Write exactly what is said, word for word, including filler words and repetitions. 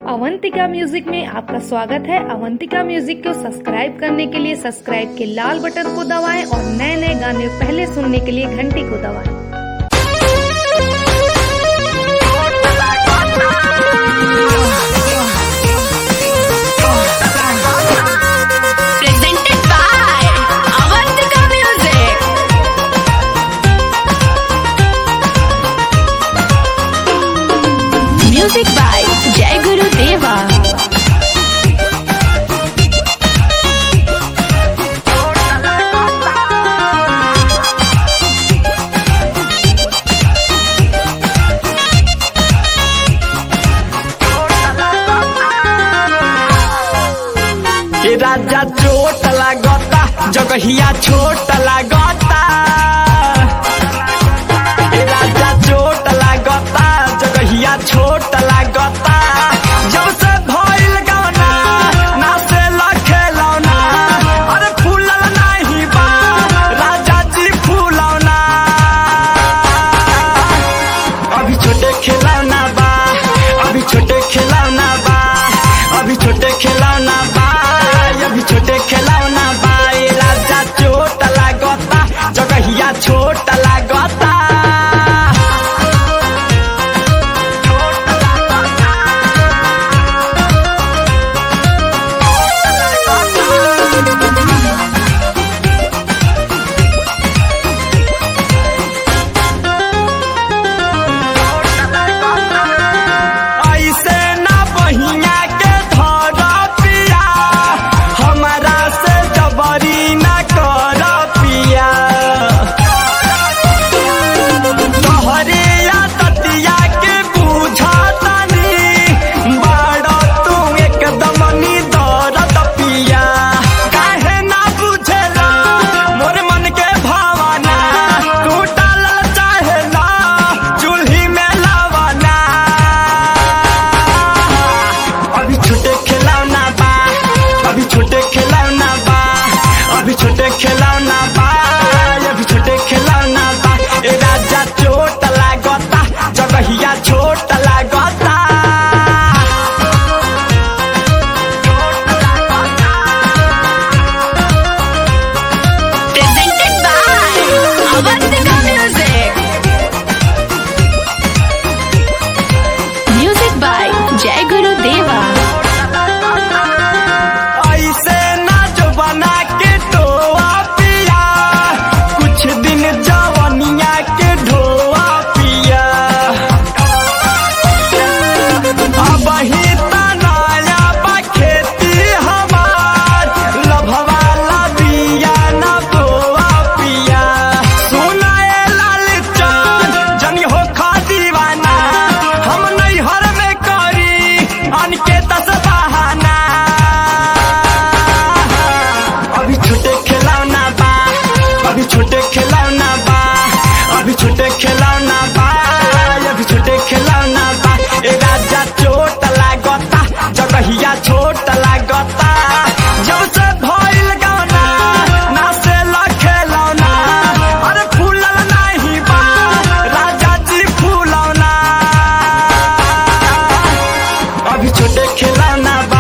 Avantika music में आपका स्वागत है। अवंतिका म्यूजिक को सब्सक्राइब करने के लिए सब्सक्राइब के लाल बटन को दबाएं और नए नए गाने पहले सुनने के लिए घंटी को दबाएं। म्यूजिक बाय जय गुरु देवा। राजा चोट लागता जगहिया छोट लागता, राजा चोट लागता जगहिया छोट लागता। जब से भइल गवना ना से लखेलौना, अरे फूलल नहीं बा राजा जी फूलौना। अभी छोटे खिलौना बा, अभी छोटे खिलौना बा, अभी छोटे खिलौना बा, अभी छोटे खिलौना बा। राजा चोट लागता जगहिया छोट लागता। छोटे खिलौना बा, अभी छोटे खिलौना बा, अभी छोटे खिलौना बा। ए राजा चोट लागता जगहिया छोट लागता। Presented by Avantika music. Music by Jai Guru देवा। अभी छोटे खिलौना बा, अभी छोटे खिलौना बा, अभी छोटे खिलौना बा। ए राजा चोट लागता जगहिया छोट लागता। जब से भइल गवना ना से लखेलौना, अरे फूलल नहीं बा राजा जी फूलौना। अभी छोटे खिलौना बा,